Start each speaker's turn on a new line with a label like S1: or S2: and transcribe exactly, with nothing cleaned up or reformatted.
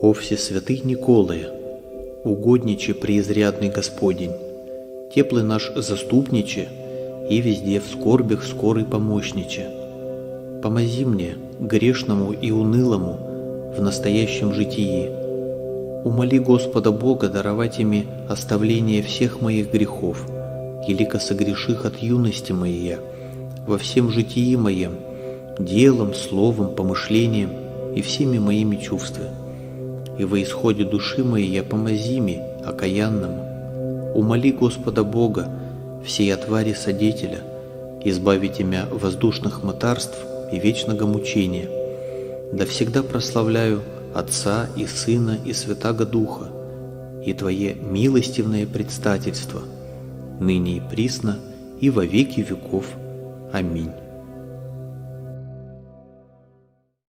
S1: О всесвятый Николае, угодниче преизрядный Господень, теплый наш заступниче и везде в скорбях скорый помощниче, помози мне, грешному и унылому, в настоящем житии. Умоли Господа Бога даровать ими оставление всех моих грехов, елико согреших от юности моей, во всем житии моем, делом, словом, помышлением и всеми моими чувствами. И во исходе души моей помози ми, окаянному. Умоли Господа Бога, всей отваре содетеля, избавить имя воздушных мытарств и вечного мучения. Да всегда прославляю Отца и Сына и Святаго Духа, и Твое милостивное предстательство, ныне и присно, и во веки веков. Аминь.